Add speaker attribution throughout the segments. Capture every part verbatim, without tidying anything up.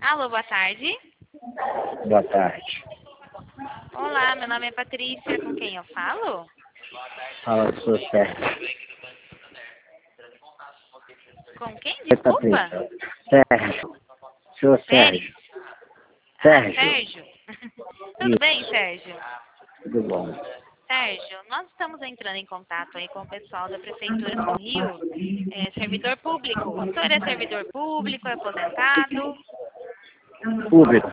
Speaker 1: Alô, boa tarde.
Speaker 2: Boa tarde.
Speaker 1: Olá, meu nome é Patrícia, com quem eu falo?
Speaker 2: Fala, sou Sérgio.
Speaker 1: Com quem?
Speaker 2: Oi,
Speaker 1: Desculpa.
Speaker 2: Patrícia. Sérgio. Sou
Speaker 1: Pérez?
Speaker 2: Sérgio.
Speaker 1: Ah,
Speaker 2: Sérgio.
Speaker 1: Sérgio. Tudo
Speaker 2: Isso.
Speaker 1: bem, Sérgio?
Speaker 2: Tudo bom.
Speaker 1: Sérgio, nós estamos entrando em contato aí com o pessoal da Prefeitura do Rio, é, servidor público. O senhor é servidor público, é aposentado?
Speaker 2: Público.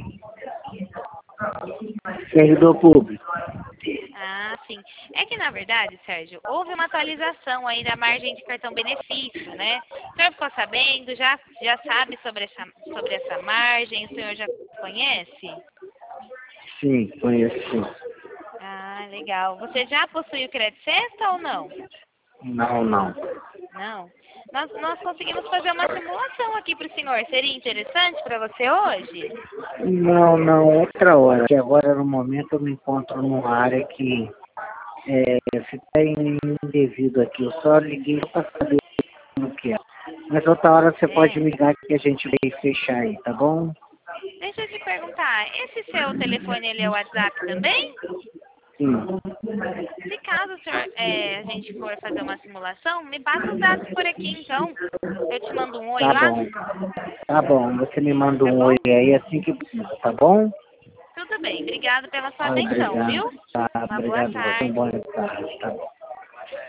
Speaker 2: Servidor público.
Speaker 1: Ah, sim. É que, na verdade, Sérgio, houve uma atualização aí da margem de cartão-benefício, né? O senhor ficou sabendo? Já, já sabe sobre essa, sobre essa margem? O senhor já conhece?
Speaker 2: Sim, conheço sim.
Speaker 1: Ah, legal. Você já possui o Crédito Sexta ou não?
Speaker 2: Não, não.
Speaker 1: Não. Nós, nós conseguimos fazer uma simulação aqui para o senhor. Seria interessante para você hoje?
Speaker 2: Não, não, outra hora. Porque agora, no momento, eu me encontro numa área que é, fica indevido aqui. Eu só liguei para saber o que é. Mas outra hora você pode
Speaker 1: É.
Speaker 2: me ligar que a gente vai fechar aí, tá bom?
Speaker 1: Deixa eu te perguntar, esse seu telefone, ele é o WhatsApp também?
Speaker 2: Sim.
Speaker 1: Se caso o senhor, é, a gente for fazer uma simulação, me passa os dados por aqui, então. Eu te mando um oi
Speaker 2: Tá
Speaker 1: lá,
Speaker 2: bom. Tá bom. Você me manda
Speaker 1: tá
Speaker 2: um
Speaker 1: bom?
Speaker 2: oi aí assim que precisa, tá bom?
Speaker 1: Tudo bem. Obrigado pela sua
Speaker 2: Ah,
Speaker 1: atenção,
Speaker 2: obrigado.
Speaker 1: viu?
Speaker 2: Tá,
Speaker 1: Uma boa
Speaker 2: obrigado. Você um bom
Speaker 1: tarde.
Speaker 2: tarde. Tá bom.